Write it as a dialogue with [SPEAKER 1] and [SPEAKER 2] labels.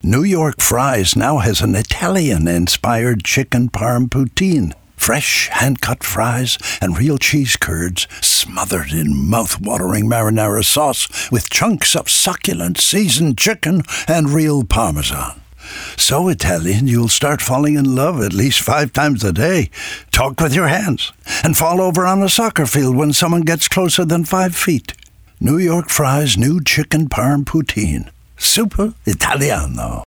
[SPEAKER 1] New York Fries now has an Italian-inspired chicken parm poutine. Fresh, hand-cut fries and real cheese curds smothered in mouth-watering marinara sauce with chunks of succulent seasoned chicken and real Parmesan. So Italian, you'll start falling in love at least 5 times a day. Talk with your hands and fall over on a soccer field when someone gets closer than 5 feet. New York Fries' new chicken parm poutine. Super Italiano.